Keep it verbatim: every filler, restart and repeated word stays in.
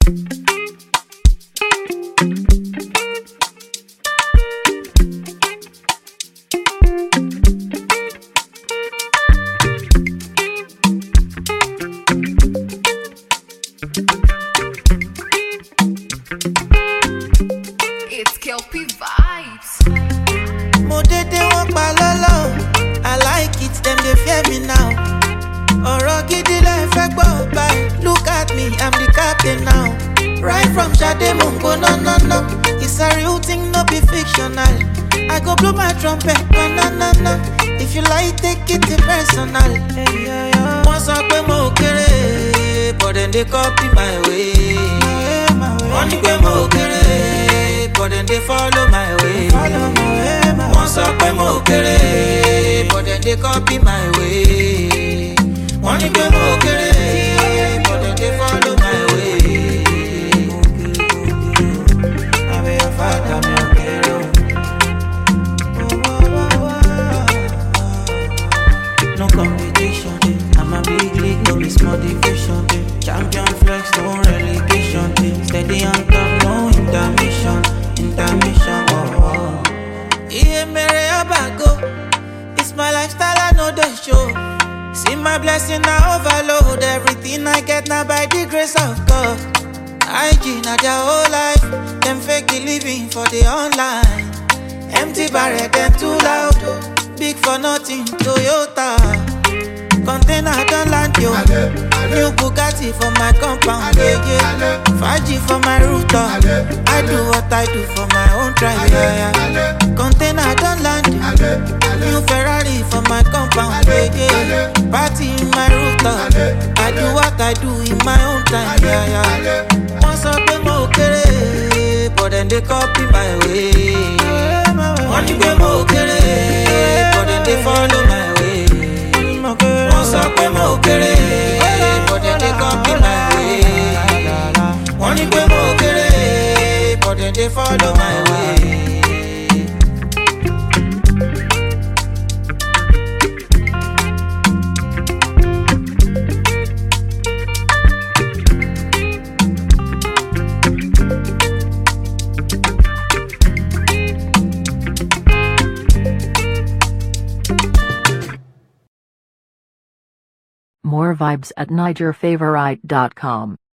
It's Kelpie vibes. Mo dédé wọ́n pa lọ́lọ́, I like it, them they fear me now. Ọ̀rọ̀ gidi lẹ fẹ́ gbọ́ báyìí, look at me, I'm the captain now. Right from Sade Mungo, no, no, no. It's a real thing, no be fictional. I go blow my trumpet, banana. If you like, take it personal. Wọ́n sọ pé mo kéré, but then they copy my way. Wọ́n ní pé mo kéré, but then they follow my way. Wọ́n sọ pé mo kéré, but then they copy my way. Wọ́n ní pé mo kéré, but then they follow my way. Àbí your father mi ò kéré o. No competition, I'm a big league, no miss motivation. Champion flex, no relegation. Steady on top, no intermission, intermission. Oh, oh. Yeah, mere abago. It's my lifestyle, I know the show. See my blessing, I overload. Everything I get now by the grace of God. I G, not their whole life. Them fake living for the online. Empty barrel, them too loud. Big for nothing, Toyota. Container don't land yo. New Bugatti for my compound, yeah, yeah. five G for my router. I do what I do for my own tribe, yeah, yeah. Container don't land yo. New Ferrari for my compound, yeah, yeah. Party in my router. I do what I do in my own time, yeah, yeah. Once up in mo kere, but then they copy my way. Only way mo kere, but then they follow my way. Once up in mo kere, but then they copy my way. Only way mo kere, but then they follow my way. More vibes at niger favorite dot com.